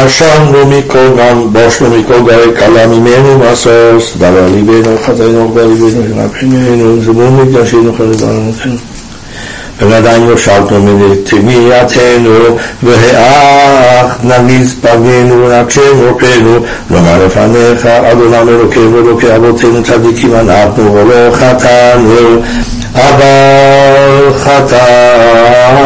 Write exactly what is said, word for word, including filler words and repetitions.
נשמנו מכל גם, בושנו מכל גרי קלה ממנו מסוס, דבר ליבנו, חטאינו, דבר ליבנו, רבנו, זמור מקדשנו, חלבנו, ועדיין יושלתנו מנתמייתנו, והאח נניס פגנו, נקשנו פנו, לומר לפניך, אדוני אלוקי ואלוקי אבותינו צדיקים אנחנו, ולא חטאנו, אבל חטאנו